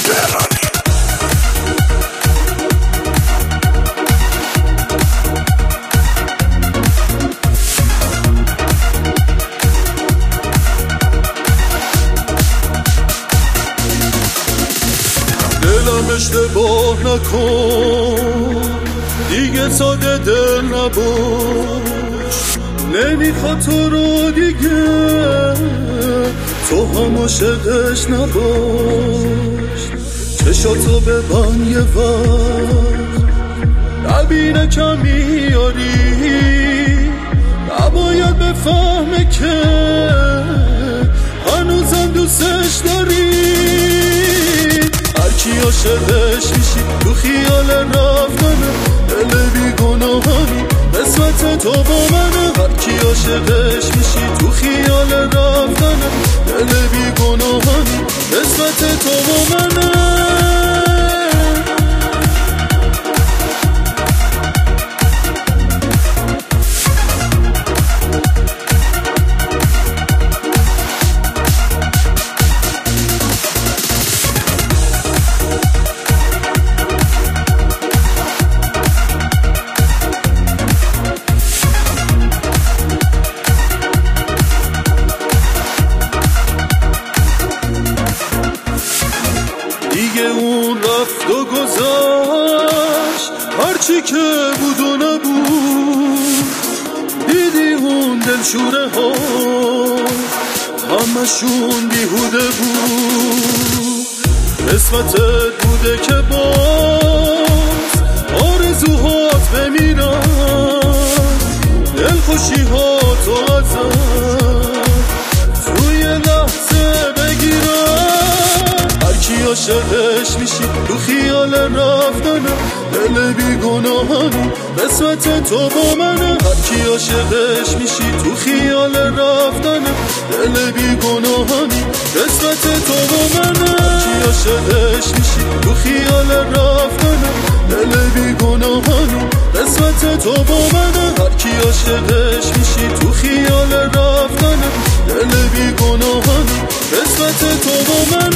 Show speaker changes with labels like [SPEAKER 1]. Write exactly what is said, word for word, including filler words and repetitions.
[SPEAKER 1] دلم اشتباه نکن دیگه ساده دل نباش، نمیخواد تو رو دیگه تو هم عاشقش نباش. چشاتو ببند یه وقت نبینه کم میاری، نباید بفهمه که هنوزم دوستش داری. هرکی عاشقش میشی تو خیال رفتنه، دل بیگناهانی قسمت تو با منه. هرکی عاشقش میشی تو خیال رفتنه، دل بیگناهانی قسمت تو با منه. دیگه اون رفت و گذشت، هرچی که بود و نبود. دیدی اون دلشوره ها همشون بیهوده بود. قسمتت بوده که باز آرزوهات بمیرن، دلخوشی ها تو ازت توی لحظه بگیرن. هرکی عاشقش میشی تو خیال رفتنه، دل بیگناهانی قسمت تو با منه. هرکی عاشقش میشی تو خیال رفتنه، دل بیگناهانی قسمت تو با منه. هرکی عاشقش میشی تو خیال رفتنه، دل بیگناهانی قسمت تو با منه. هرکی عاشقش میشی تو خیال رفتنه، دل بیگناهانی قسمت تو با منه.